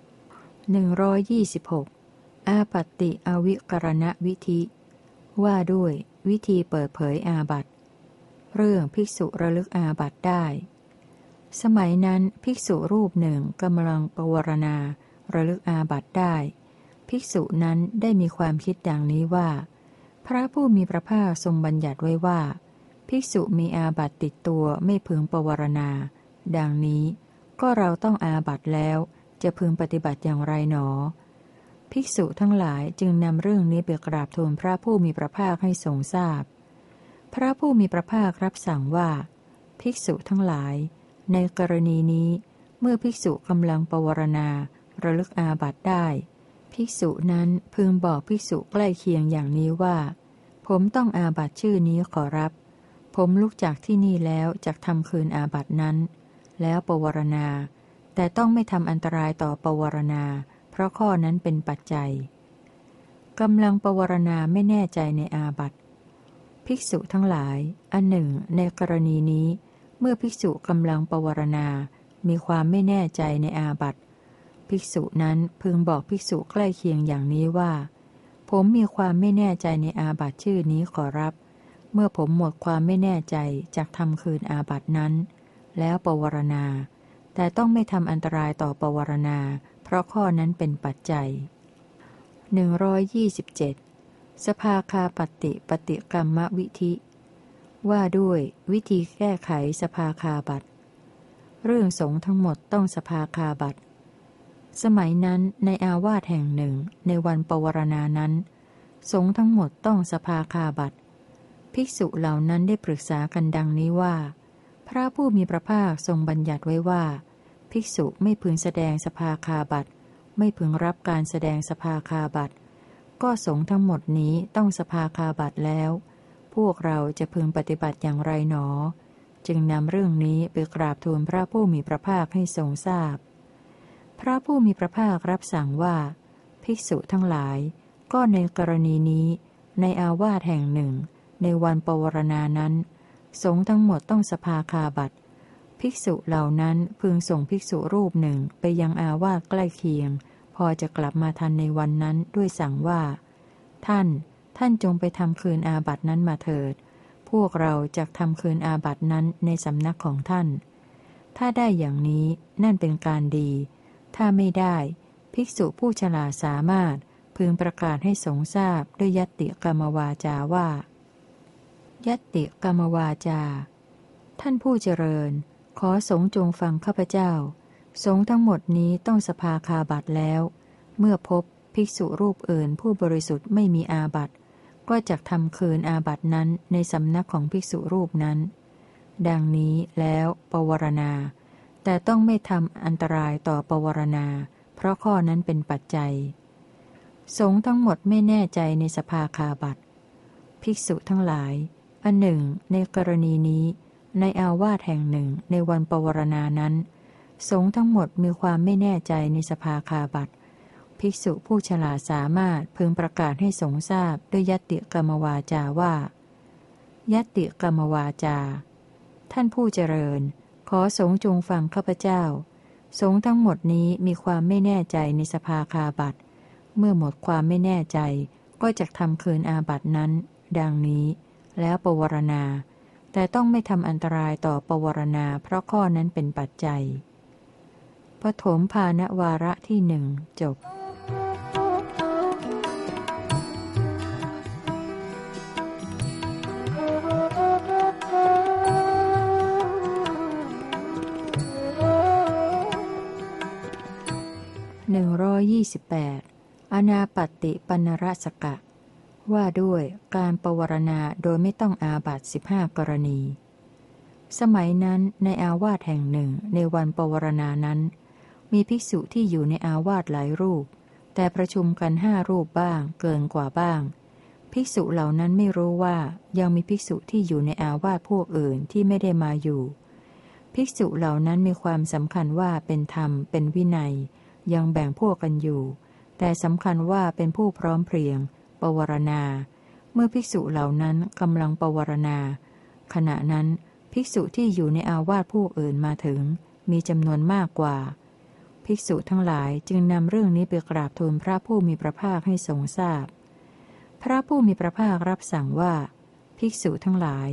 126อาปัตติอวิกรณวิธิว่าด้วยวิธีเปิดเผยอาบัติเรื่องภิกษุระลึกอาบัติได้สมัยนั้นภิกษุรูปหนึ่งกำลังปวารณาระลึกอาบัติได้ภิกษุนั้นได้มีความคิดดังนี้ว่าพระผู้มีพระภาคทรงบัญญัติไว้ว่าภิกษุมีอาบัติติดตัวไม่พึงปวารณาดังนี้ก็เราต้องอาบัติแล้วจะพึงปฏิบัติอย่างไรหนอภิกษุทั้งหลายจึงนำเรื่องนี้ไปกราบทูลพระผู้มีพระภาคให้ทรงทราบพพระผู้มีพระภาครับสั่งว่าภิกษุทั้งหลายในกรณีนี้เมื่อภิกษุกำลังปวารณาระลึกอาบัติได้ภิกษุนั้นพึงบอกภิกษุใกล้เคียงอย่างนี้ว่าผมต้องอาบัติชื่อนี้ขอรับผมลุกจากที่นี่แล้วจักทำคืนอาบัตินั้นแล้วปวารณาแต่ต้องไม่ทำอันตรายต่อปวารณาเพราะข้อนั้นเป็นปัจจัยกำลังปวารณาไม่แน่ใจในอาบัติภิกษุทั้งหลายอันหนึ่งในกรณีนี้เมื่อภิกษุกำลังปวารณามีความไม่แน่ใจในอาบัติภิกษุนั้นพึงบอกภิกษุใกล้เคียงอย่างนี้ว่าผมมีความไม่แน่ใจในอาบัติชื่อนี้ขอรับเมื่อผมหมดความไม่แน่ใจจากทำคืนอาบัตินั้นแล้วปวารณาแต่ต้องไม่ทำอันตรายต่อปวารณาเพราะข้อนั้นเป็นปัจจัย127สภาคาปฏิปฏิกรรมวิธิว่าด้วยวิธีแก้ไขสภาคาบัติเรื่องสงฆ์ทั้งหมดต้องสภาคาบัติสมัยนั้นในอาวาสแห่งหนึ่งในวันปวารณานั้นสงฆ์ทั้งหมดต้องสภาคาบัติภิกษุเหล่านั้นได้ปรึกษากันดังนี้ว่าพระผู้มีพระภาคทรงบัญญัติไว้ว่าภิกษุไม่พึงแสดงสภาคาบัติไม่พึงรับการแสดงสภาคาบัติก็สงฆ์ทั้งหมดนี้ต้องสภาคาบัติแล้วพวกเราจะพึงปฏิบัติอย่างไรหนอจึงนำเรื่องนี้ไปกราบทูลพระผู้มีพระภาคให้ทรงทราบพพระผู้มีพระภาครับสั่งว่าภิกษุทั้งหลายก็ในกรณีนี้ในอาวาสแห่งหนึ่งในวันปวารณานั้นสงฆ์ทั้งหมดต้องสภาคาบัติภิกษุเหล่านั้นพึงส่งภิกษุรูปหนึ่งไปยังอาวาสใกล้เคียงพอจะกลับมาทันในวันนั้นด้วยสั่งว่าท่านจงไปทำคืนอาบัตินั้นมาเถิดพวกเราจะทำคืนอาบัตินั้นในสำนักของท่านถ้าได้อย่างนี้นั่นเป็นการดีถ้าไม่ได้ภิกษุผู้ฉลาดสามารถพึงประกาศให้สงฆ์ทราบด้วยยัตติกรรมวาจาว่ายัตติกรรมวาจาท่านผู้เจริญขอสงฆ์จงฟังข้าพเจ้าสงฆ์ทั้งหมดนี้ต้องสภาคาบัติแล้วเมื่อพบภิกษุรูปอื่นผู้บริสุทธิ์ไม่มีอาบัติก็จักทำคืนอาบัตินั้นในสำนักของภิกษุรูปนั้นดังนี้แล้วปวารณาแต่ต้องไม่ทำอันตรายต่อปวารณาเพราะข้อนั้นเป็นปัจจัยสงฆ์ทั้งหมดไม่แน่ใจในสภาคาบัติภิกษุทั้งหลายอันหนึ่งในกรณีนี้ในอาวาสแห่งหนึ่งในวันปวารณานั้นสงฆ์ทั้งหมดมีความไม่แน่ใจในสภาคาบัติภิกษุผู้ฉลาดสามารถพึงประกาศให้สงฆ์ทราบด้วยยัตติกรรมวาจาว่ายัตติกรรมวาจาท่านผู้เจริญขอสงฆ์จงฟังข้าพเจ้าสงฆ์ทั้งหมดนี้มีความไม่แน่ใจในสภาคาบัติเมื่อหมดความไม่แน่ใจก็จะทำคืนอาบัตินั้นดังนี้แล้วปวารณาแต่ต้องไม่ทำอันตรายต่อปวารณาเพราะข้อนั้นเป็นปัจจัยปฐมภาณวาระที่หนึ่งจบ128อนาปัตติปนรสกะว่าด้วยการปวารณาโดยไม่ต้องอาบัติ15 กรณีสมัยนั้นในอาวาสแห่งหนึ่งในวันปวารณานั้นมีภิกษุที่อยู่ในอาวาสหลายรูปแต่ประชุมกัน5 รูปบ้างเกินกว่าบ้างภิกษุเหล่านั้นไม่รู้ว่ายังมีภิกษุที่อยู่ในอาวาสพวกอื่นที่ไม่ได้มาอยู่ภิกษุเหล่านั้นมีความสำคัญว่าเป็นธรรมเป็นวินัยยังแบ่งพวกกันอยู่แต่สำคัญว่าเป็นผู้พร้อมเพรียงปวารณาเมื่อภิกษุเหล่านั้นกำลังปวารณาขณะนั้นภิกษุที่อยู่ในอาวาสผู้อื่นมาถึงมีจำนวนมากกว่าภิกษุทั้งหลายจึงนำเรื่องนี้ไปกราบทูลพระผู้มีพระภาคให้ทรงทราบพระผู้มีพระภาครับสั่งว่าภิกษุทั้งหลาย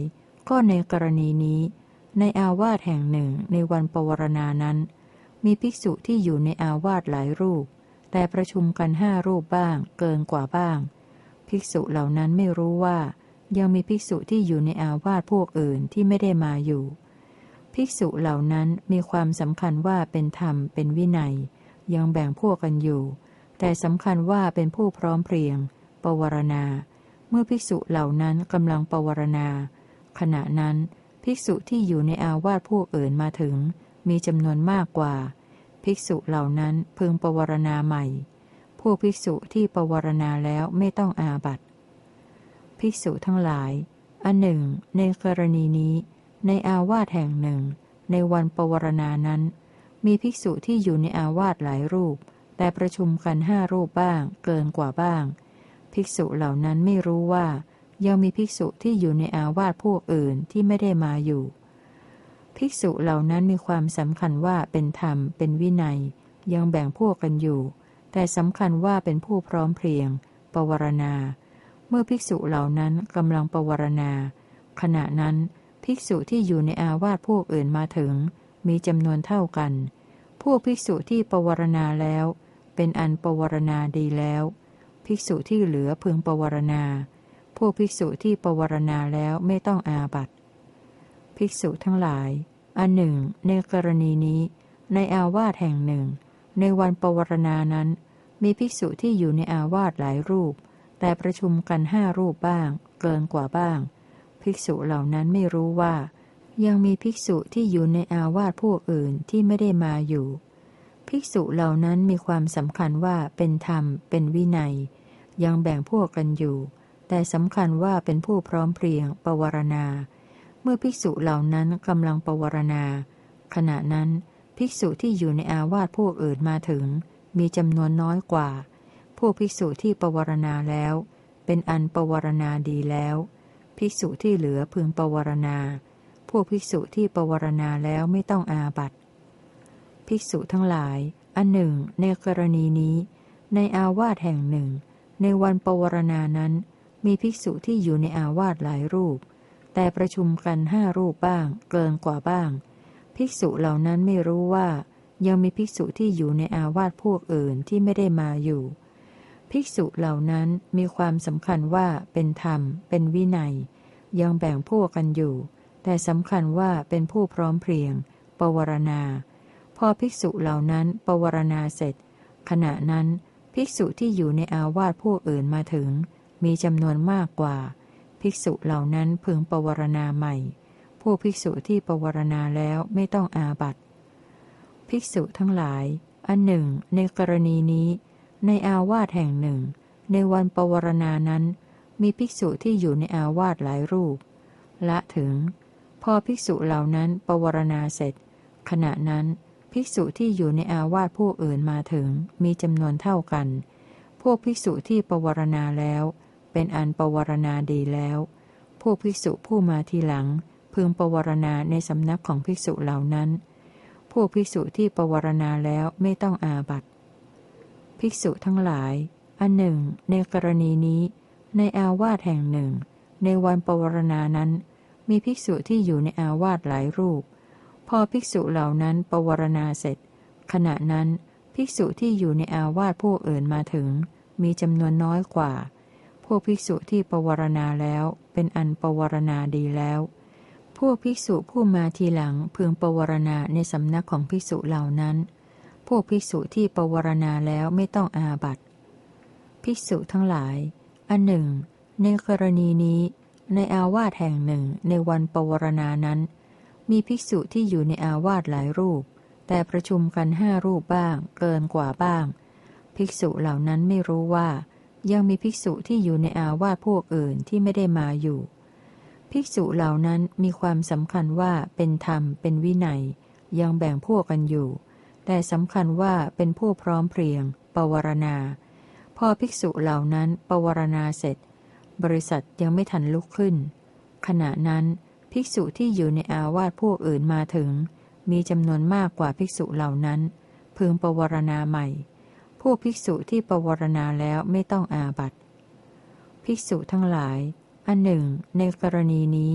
ก็ในกรณีนี้ในอาวาสแห่งหนึ่งในวันปวารณานั้นมีภิกษุที่อยู่ในอาวาสหลายรูปแต่ประชุมกัน5 รูปบ้างเกินกว่าบ้างภิกษุเหล่านั้นไม่รู้ว่ายังมีภิกษุที่อยู่ในอาวาสพวกอื่นที่ไม่ได้มาอยู่ภิกษุเหล่านั้นมีความสำคัญว่าเป็นธรรมเป็นวินัยยังแบ่งพวกกันอยู่แต่สำคัญว่าเป็นผู้พร้อมเพรียงปวารณาเมื่อภิกษุเหล่านั้นกำลังปวารณาขณะนั้นภิกษุที่อยู่ในอาวาสพวกอื่นมาถึงมีจำนวนมากกว่าภิกษุเหล่านั้นพึงปวารณาใหม่พวกภิกษุที่ปวารณาแล้วไม่ต้องอาบัติภิกษุทั้งหลายอันหนึ่งในกรณีนี้ในอาวาสแห่งหนึ่งในวันปวารณานั้นมีภิกษุที่อยู่ในอาวาสหลายรูปแต่ประชุมกัน5 รูปบ้างเกินกว่าบ้างภิกษุเหล่านั้นไม่รู้ว่ายังมีภิกษุที่อยู่ในอาวาสพวกอื่นที่ไม่ได้มาอยู่ภิกษุเหล่านั้นมีความสำคัญว่าเป็นธรรมเป็นวินัยยังแบ่งพวกกันอยู่แต่สำคัญว่าเป็นผู้พร้อมเพรียงปวารณาเมื่อภิกษุเหล่านั้นกำลังปวารณาขณะนั้นภิกษุที่อยู่ในอาวาสพวกอื่นมาถึงมีจำนวนเท่ากันพวกภิกษุที่ปวารณาแล้วเป็นอันปวารณาดีแล้วภิกษุที่เหลือพึงปวารณาพวกภิกษุที่ปวารณาแล้วไม่ต้องอาบัติภิกษุทั้งหลายอันหนึ่งในกรณีนี้ในอาวาสแห่งหนึ่งในวันปวารณานั้นมีภิกษุที่อยู่ในอาวาสหลายรูปแต่ประชุมกัน5 รูปบ้างเกินกว่าบ้างภิกษุเหล่านั้นไม่รู้ว่ายังมีภิกษุที่อยู่ในอาวาสพวกอื่นที่ไม่ได้มาอยู่ภิกษุเหล่านั้นมีความสำคัญว่าเป็นธรรมเป็นวินัยยังแบ่งพวกกันอยู่แต่สำคัญว่าเป็นผู้พร้อมเพรียงปวารณาเมื่อภิกษุเหล่านั้นกำลังปวารณาขณะนั้นภิกษุที่อยู่ในอาวาสพวกอื่นมาถึงมีจำนวนน้อยกว่าพวกภิกษุที่ปวารณาแล้วเป็นอันปวารณาดีแล้วภิกษุที่เหลือพึงปวารณาพวกภิกษุที่ปวารณาแล้วไม่ต้องอาบัติภิกษุทั้งหลายอันหนึ่งในกรณีนี้ในอาวาสแห่งหนึ่งในวันปวารณานั้นมีภิกษุที่อยู่ในอาวาสหลายรูปแต่ประชุมกัน5 รูปบ้างเกินกว่าบ้างภิกษุเหล่านั้นไม่รู้ว่ายังมีภิกษุที่อยู่ในอาวาสพวกอื่นที่ไม่ได้มาอยู่ภิกษุเหล่านั้นมีความสำคัญว่าเป็นธรรมเป็นวินัยยังแบ่งพวกกันอยู่แต่สำคัญว่าเป็นผู้พร้อมเพรียงปวารณาพอภิกษุเหล่านั้นปวารณาเสร็จขณะนั้นภิกษุที่อยู่ในอาวาสพวกอื่นมาถึงมีจำนวนมากกว่าภิกษุเหล่านั้นพึงปวารณาใหม่พวกภิกษุที่ปวารณาแล้วไม่ต้องอาบัติภิกษุทั้งหลายอันหนึ่งในกรณีนี้ในอาวาสแห่งหนึ่งในวันปวารณานั้นมีภิกษุที่อยู่ในอาวาสหลายรูปละถึงพอภิกษุเหล่านั้นปวารณาเสร็จขณะนั้นภิกษุที่อยู่ในอาวาสพวกอื่นมาถึงมีจำนวนเท่ากันพวกภิกษุที่ปวารณาแล้วเป็นอันปวารณาดีแล้วพวกภิกษุผู้มาทีหลังพึงปวารณาในสำนักของภิกษุเหล่านั้นพวกภิกษุที่ปวารณาแล้วไม่ต้องอาบัติภิกษุทั้งหลายอันหนึ่งในกรณีนี้ในอาวาสแห่งหนึ่งในวันปวารณานั้นมีภิกษุที่อยู่ในอาวาสหลายรูปพอภิกษุเหล่านั้นปวารณาเสร็จขณะนั้นภิกษุที่อยู่ในอาวาสพวกอื่นมาถึงมีจำนวนน้อยกว่าพวกภิกษุที่ปวารณาแล้วเป็นอันปวารณาดีแล้วพวกภิกษุผู้มาทีหลังพึงปวารณาในสำนักของภิกษุเหล่านั้นพวกภิกษุที่ปวารณาแล้วไม่ต้องอาบัติภิกษุทั้งหลายอันหนึ่งในกรณีนี้ในอาวาสแห่งหนึ่งในวันปวารณานั้นมีภิกษุที่อยู่ในอาวาสหลายรูปแต่ประชุมกัน5 รูปบ้างเกินกว่าบ้างภิกษุเหล่านั้นไม่รู้ว่ายังมีภิกษุที่อยู่ในอาวาสพวกอื่นที่ไม่ได้มาอยู่ภิกษุเหล่านั้นมีความสำคัญว่าเป็นธรรมเป็นวินัยยังแบ่งพวกกันอยู่แต่สำคัญว่าเป็นผู้พร้อมเพรียงปวารณาพอภิกษุเหล่านั้นปวารณาเสร็จบริษัทยังไม่ทันลุกขึ้นขณะนั้นภิกษุที่อยู่ในอาวาสพวกอื่นมาถึงมีจำนวนมากกว่าภิกษุเหล่านั้นพึงปวารณาใหม่พวกภิกษุที่ปวารณาแล้วไม่ต้องอาบัติภิกษุทั้งหลายอันหนึ่งในกรณีนี้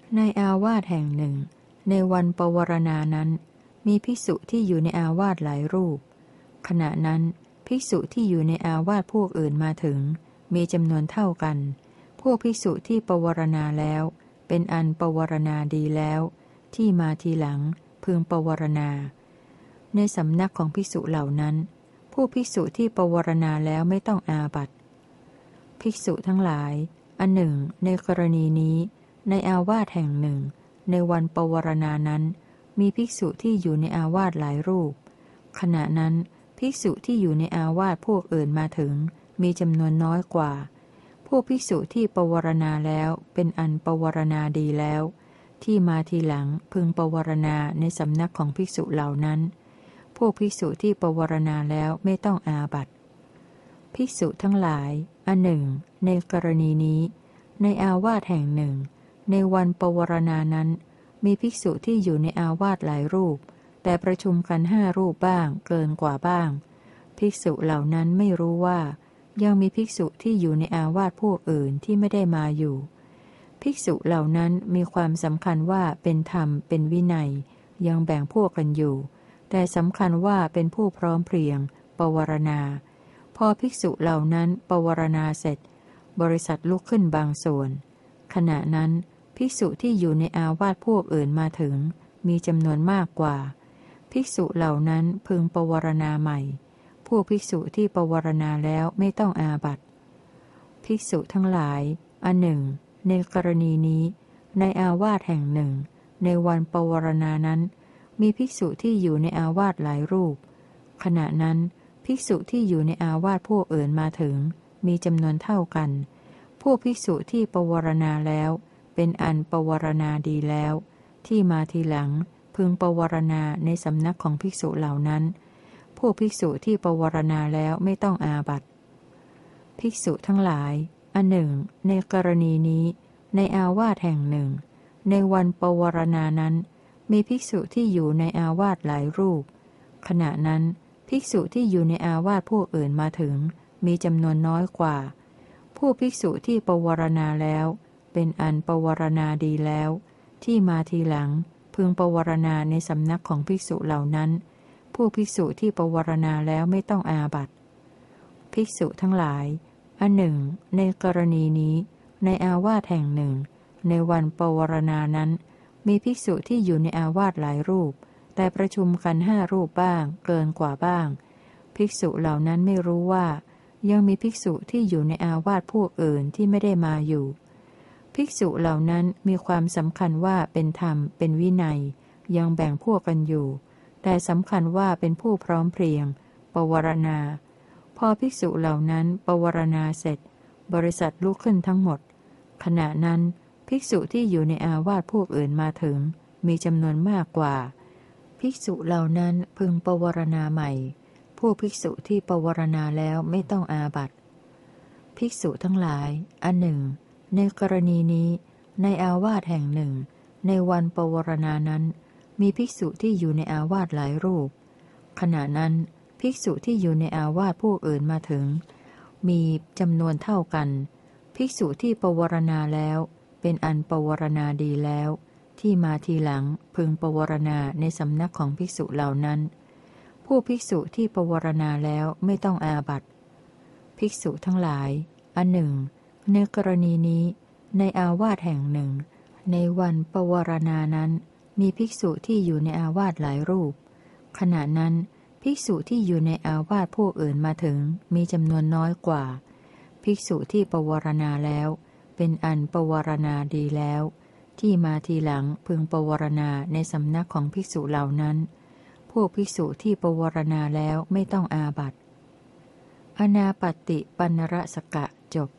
ในอาวาสแห่งหนึ่งในวันปวารณานั้นมีภิกษุที่อยู่ในอาวาสหลายรูปขณะนั้นภิกษุที่อยู่ในอาวาสพวกอื่นมาถึงมีจำนวนเท่ากันพวกภิกษุที่ปวารณาแล้วเป็นอันปวารณาดีแล้วที่มาทีหลังพึงปวารณาในสำนักของภิกษุเหล่านั้นผู้ภิกษุที่ปวารณาแล้วไม่ต้องอาบัติภิกษุทั้งหลายอันหนึ่งในกรณีนี้ในอาวาสแห่งหนึ่งในวันปวารณานั้นมีภิกษุที่อยู่ในอาวาสหลายรูปขณะนั้นภิกษุที่อยู่ในอาวาสพวกอื่นมาถึงมีจำนวนน้อยกว่าพวกภิกษุที่ปวารณาแล้วเป็นอันปวารณาดีแล้วที่มาทีหลังพึงปวารณาในสำนักของภิกษุเหล่านั้นพวกภิกษุที่ปวารณาแล้วไม่ต้องอาบัติภิกษุทั้งหลายอันหนึ่งในกรณีนี้ในอาวาสแห่งหนึ่งในวันปวารณานั้นมีภิกษุที่อยู่ในอาวาสหลายรูปแต่ประชุมกัน5 รูปบ้างเกินกว่าบ้างภิกษุเหล่านั้นไม่รู้ว่ายังมีภิกษุที่อยู่ในอาวาสพวกอื่นที่ไม่ได้มาอยู่ภิกษุเหล่านั้นมีความสำคัญว่าเป็นธรรมเป็นวินัยยังแบ่งพวกกันอยู่แต่สำคัญว่าเป็นผู้พร้อมเพรียงปวารณาพอภิกษุเหล่านั้นปวารณาเสร็จบริษัทลุกขึ้นบางส่วนขณะนั้นภิกษุที่อยู่ในอาวาสพวกอื่นมาถึงมีจำนวนมากกว่าภิกษุเหล่านั้นพึงปวารณาใหม่พวกภิกษุที่ปวารณาแล้วไม่ต้องอาบัติภิกษุทั้งหลายอันหนึ่งในกรณีนี้ในอาวาสแห่งหนึ่งในวันปวารณานั้นมีภิกษุที่อยู่ในอาวาสหลายรูปขณะนั้นภิกษุที่อยู่ในอาวาสพวกอื่นมาถึงมีจำนวนเท่ากันพวกภิกษุที่ปวารณาแล้วเป็นอันปวารณาดีแล้วที่มาทีหลังพึงปวารณาในสำนักของภิกษุเหล่านั้นพวกภิกษุที่ปวารณาแล้วไม่ต้องอาบัติภิกษุทั้งหลายอันหนึ่งในกรณีนี้ในอาวาสแห่งหนึ่งในวันปวารณานั้นมีภิกษุที่อยู่ในอาวาสหลายรูปขณะนั้นภิกษุที่อยู่ในอาวาสพวกอื่นมาถึงมีจำนวนน้อยกว่าผู้ภิกษุที่ปวารณาแล้วเป็นอันปวารณาดีแล้วที่มาทีหลังพึงปวารณาในสำนักของภิกษุเหล่านั้นผู้ภิกษุที่ปวารณาแล้วไม่ต้องอาบัติภิกษุทั้งหลายอันหนึ่งในกรณีนี้ในอาวาสแห่งหนึ่งในวันปวารณานั้นมีภิกษุที่อยู่ในอาวาสหลายรูปแต่ประชุมกัน5 รูปบ้างเกินกว่าบ้างภิกษุเหล่านั้นไม่รู้ว่ายังมีภิกษุที่อยู่ในอาวาสพวกอื่นที่ไม่ได้มาอยู่ภิกษุเหล่านั้นมีความสำคัญว่าเป็นธรรมเป็นวินัยยังแบ่งพวกกันอยู่แต่สำคัญว่าเป็นผู้พร้อมเพรียงปวารณาพอภิกษุเหล่านั้นปวารณาเสร็จบริษัทลุกขึ้นทั้งหมดขณะนั้นภิกษุที่อยู่ในอาวาสพวกอื่นมาถึงมีจำนวนมากกว่าภิกษุเหล่านั้นพึงปวารณาใหม่ผู้ภิกษุที่ปวารณาแล้วไม่ต้องอาบัติภิกษุทั้งหลายอันหนึ่งในกรณีนี้ในอาวาสแห่งหนึ่งในวันปวารณานั้นมีภิกษุที่อยู่ในอาวาสหลายรูปขณะนั้นภิกษุที่อยู่ในอาวาสพวกอื่นมาถึงมีจำนวนเท่ากันภิกษุที่ปวารณาแล้วเป็นอันปวารณาดีแล้วที่มาทีหลังพึงปวารณาในสำนักของภิกษุเหล่านั้นผู้ภิกษุที่ปวารณาแล้วไม่ต้องอาบัติภิกษุทั้งหลายอันหนึ่งในกรณีนี้ในอาวาสแห่งหนึ่งในวันปวารณานั้นมีภิกษุที่อยู่ในอาวาสหลายรูปขณะนั้นภิกษุที่อยู่ในอาวาสพวกอื่นมาถึงมีจำนวนน้อยกว่าภิกษุที่ปวารณาแล้วเป็นอันปวารณาดีแล้วที่มาทีหลังพึงปวารณาในสำนักของภิกษุเหล่านั้นพวกภิกษุที่ปวารณาแล้วไม่ต้องอาบัติอนาปติปันนรสกะจบ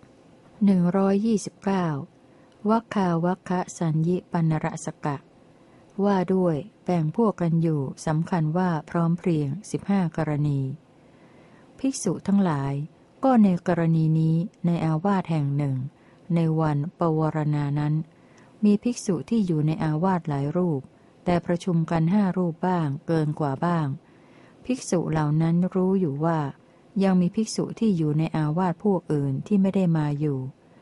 129วัคคาวัคคะสัญญิปันนรสกะว่าด้วยแบ่งพวกกันอยู่สำคัญว่าพร้อมเพรียง15 กรณีภิกษุทั้งหลายก็ในกรณีนี้ในอาวาสแห่งหนึ่งในวันปวารณานั้นมีภิกษุที่อยู่ในอาวาสหลายรูปแต่ประชุมกัน5 รูปบ้างเกินกว่าบ้างภิกษุเหล่านั้นรู้อยู่ว่ายังมีภิกษุที่อยู่ในอาวาสพวกอื่นที่ไม่ได้มาอยู่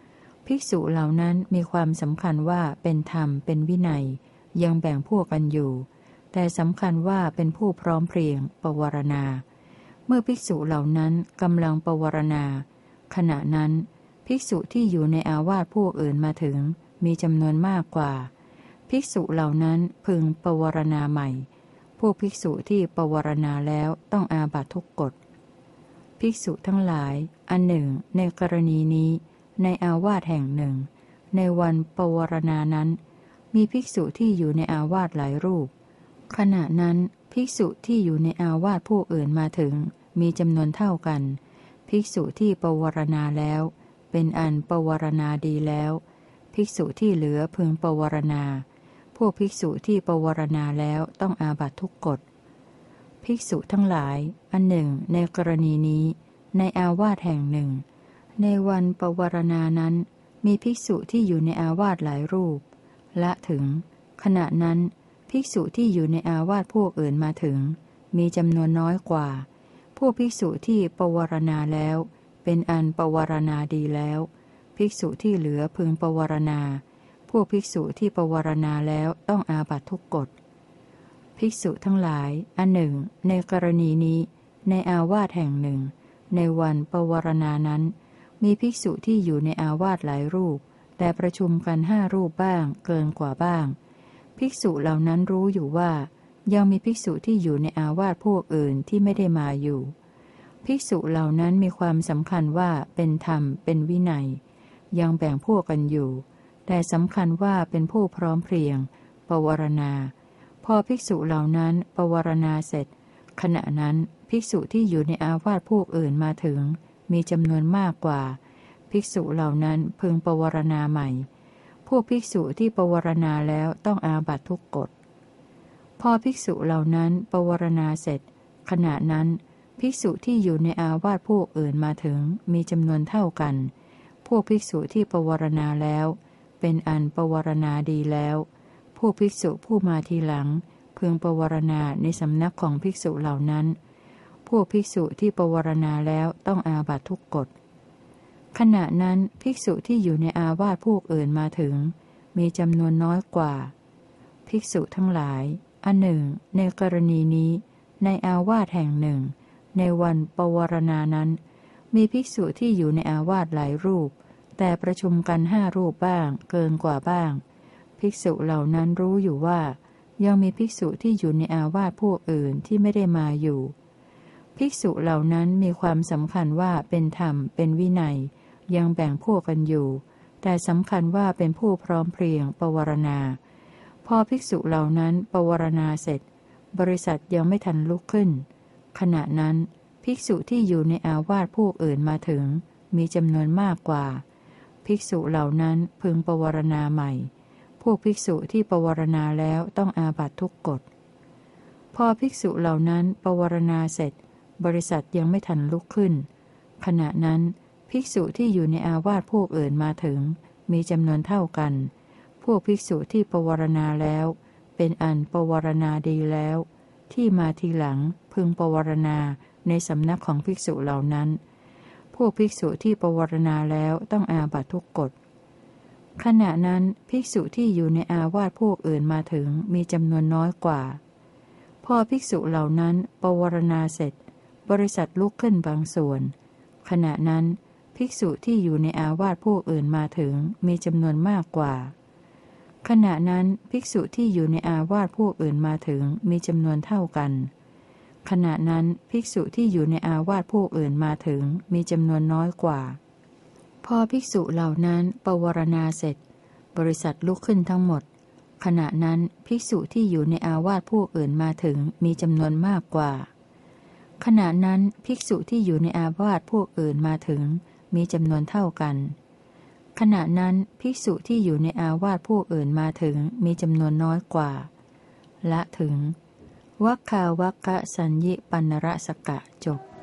ภิกษุเหล่านั้นมีความสำคัญว่าเป็นธรรมเป็นวินัยยังแบ่งพวกกันอยู่แต่สำคัญว่าเป็นผู้พร้อมเพรียงปวารณาเมื่อภิกษุเหล่านั้นกำลังปวารณาขณะนั้นภิกษุที่อยู่ในอาวาสพวกอื่นมาถึงมีจำนวนมากกว่าภิกษุเหล่านั้นพึงปวารณาใหม่พวกภิกษุที่ปวารณาแล้วต้องอาบัตทุกกฎภิกษุทั้งหลายอันหนึ่งในกรณีนี้ในอาวาสแห่งหนึ่งในวันปวารณานั้นมีภิกษุที่อยู่ในอาวาสหลายรูปขณะนั้นภิกษุที่อยู่ในอาวาสผู้อื่นมาถึงมีจำนวนเท่ากันภิกษุที่ปวารณาแล้วเป็นอันปวารณาดีแล้วภิกษุที่เหลือพึงปวารณาพวกภิกษุที่ปวารณาแล้วต้องอาบัตทุกกฎภิกษุทั้งหลายอันหนึ่งในกรณีนี้ในอาวาสแห่งหนึ่งในวันปวารณานั้นมีภิกษุที่อยู่ในอาวาสหลายรูปละถึงขณะนั้นภิกษุที่อยู่ในอาวาสพวกอื่นมาถึงมีจำนวนน้อยกว่าพวกภิกษุที่ปวารณาแล้วเป็นอันปวารณาดีแล้วภิกษุที่เหลือพึงปวารณาพวกภิกษุที่ปวารณาแล้วต้องอาบัตทุกกฎภิกษุทั้งหลายอันหนึ่งในกรณีนี้ในอาวาสแห่งหนึ่งในวันปวารณานั้นมีภิกษุที่อยู่ในอาวาสหลายรูปแต่ประชุมกัน5 รูปบ้างเกินกว่าบ้างภิกษุเหล่านั้นรู้อยู่ว่ายังมีภิกษุที่อยู่ในอาวาสพวกอื่นที่ไม่ได้มาอยู่ภิกษุเหล่านั้นมีความสำคัญว่าเป็นธรรมเป็นวินัยยังแบ่งพวกกันอยู่แต่สำคัญว่าเป็นผู้พร้อมเพรียงปวารณาพอภิกษุเหล่านั้นปวารณาเสร็จขณะนั้นภิกษุที่อยู่ในอาวาสพวกอื่นมาถึงมีจำนวนมากกว่าภิกษุเหล่านั้นพึงปวารณาใหม่พวกภิกษุที่ปวารณาแล้วต้องอาบัตทุกกฎพอภิกษุเหล่านั้นปวารณาเสร็จขณะนั้นภิกษุที่อยู่ในอาวาสพวกอื่นมาถึงมีจำนวนเท่ากันพวกภิกษุที่ปวารณาแล้วเป็นอันปวารณาดีแล้วพวกภิกษุผู้มาทีหลังพึงปวารณาในสำนักของภิกษุเหล่านั้นพวกภิกษุที่ปวารณาแล้วต้องอาบัตทุกกฎขณะนั้นภิกษุที่อยู่ในอาวาสพวกอื่นมาถึงมีจำนวนน้อยกว่าภิกษุทั้งหลายอันหนึ่งในกรณีนี้ในอาวาสแห่งหนึ่งในวันปวารณานั้นมีภิกษุที่อยู่ในอาวาสหลายรูปแต่ประชุมกัน5 รูปบ้างเกินกว่าบ้างภิกษุเหล่านั้นรู้อยู่ว่ายังมีภิกษุที่อยู่ในอาวาสพวกอื่นที่ไม่ได้มาอยู่ภิกษุเหล่านั้นมีความสำคัญว่าเป็นธรรมเป็นวินัยยังแบ่งพวกกันอยู่แต่สำคัญว่าเป็นผู้พร้อมเพรียงปวารณาพอภิกษุเหล่านั้นปวารณาเสร็จบริษัทยังไม่ทันลุกขึ้นขณะนั้นภิกษุที่อยู่ในอาวาสพวกอื่นมาถึงมีจำนวนมากกว่าภิกษุเหล่านั้นพึงปวารณาใหม่พวกภิกษุที่ปวารณาแล้วต้องอาบัตทุกกฎพอภิกษุเหล่านั้นปวารณาเสร็จบริษัทยังไม่ทันลุกขึ้นขณะนั้นภิกษุที่อยู่ในอาวาสพวกอื่นมาถึงมีจำนวนเท่ากันพวกภิกษุที่ปวารณาแล้วเป็นอันปวารณาดีแล้วที่มาทีหลังพึงปวารณาในสำนักของภิกษุเหล่านั้นพวกภิกษุที่ปวารณาแล้วต้องอาบัตทุกกฎขณะนั้นภิกษุที่อยู่ในอาวาสพวกอื่นมาถึงมีจำนวนน้อยกว่าพอภิกษุเหล่านั้นปวารณาเสร็จบริษัทลุกขึ้นบางส่วนขณะนั้นภิกษุที่อยู่ในอาวาสพวกอื่นมาถึงมีจำนวนมากกว่าขณะนั้นภิกษุที่อยู่ในอาวาสพวกอื่นมาถึงมีจำนวนเท่ากันขณะนั้นภิกษุที่อยู่ในอาวาสพวกอื่นมาถึงมีจำนวนน้อยกว่าพอภิกษุเหล่านั้นปวารณาเสร็จบริษัทลุกขึ้นทั้งหมดขณะนั้นภิกษุที่อยู่ในอาวาสพวกอื่นมาถึงมีจำนวนมากกว่าขณะนั้นภิกษุที่อยู่ในอาวาสพวกอื่นมาถึงมีจำนวนเท่ากันขณะนั้นภิกษุที่อยู่ในอาวาสพวกอื่นมาถึงมีจำนวนน้อยกว่าละถึงวัคคาวัคคะสัญญิปันนรสกะจบ